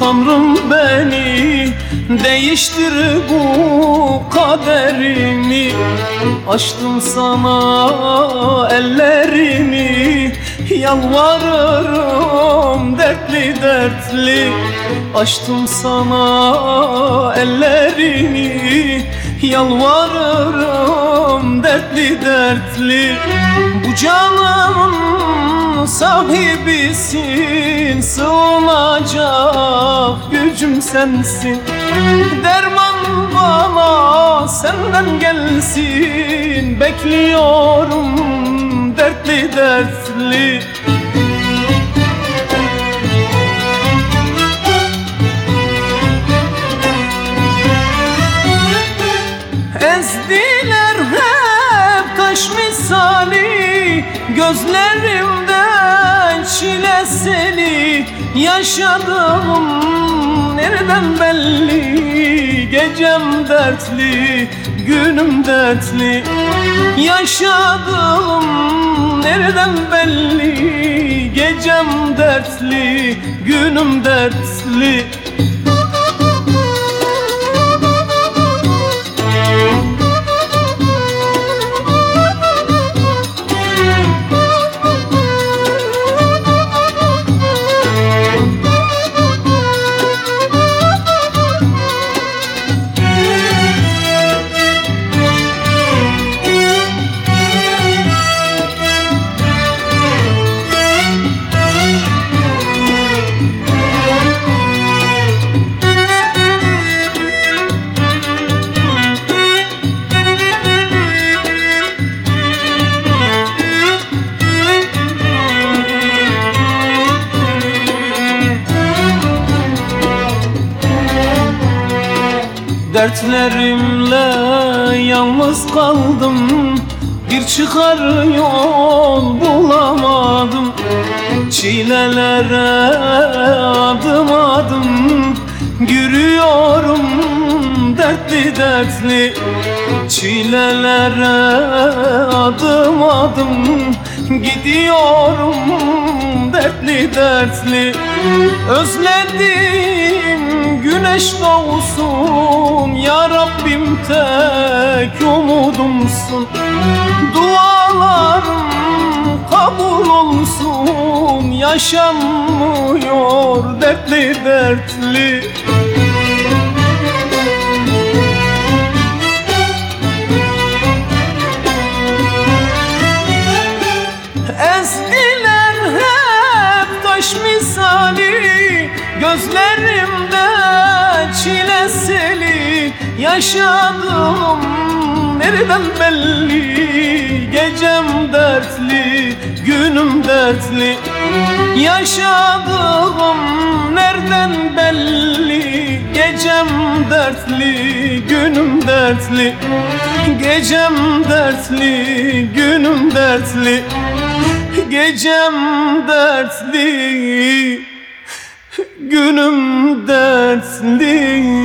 Tanrım beni değiştir bu kaderimi. Açtım sana ellerimi, yalvarırım dertli dertli. Açtım sana ellerimi, yalvarırım dertli dertli. Bu canımın sahibisin, sığınacak gücüm sensin. Derman bana senden gelsin, bekliyorum dertli dertli. Ezdiler hep taş misali, gözlerimden çile seli. Yaşadığım nereden belli, gecem dertli, günüm dertli. Yaşadığım nereden belli, gecem dertli, günüm dertli. Dertlerimle yalnız kaldım, bir çıkar yol bulamadım. Çilelere adım adım yürüyorum dertli dertli. Çilelere adım adım gidiyorum dertli dertli. Özledim güneş doğsun, ya Rabbim tek umudumsun. Dualarım kabul olsun, yaşanmıyor dertli dertli. Ezdiler hep taş misali, gözlerimde çile seli. Yaşadığım nereden belli, gecem dertli, günüm dertli. Yaşadığım nereden belli, gecem dertli, günüm dertli. Gecem dertli, günüm dertli. Gecem dertli, günüm dertli.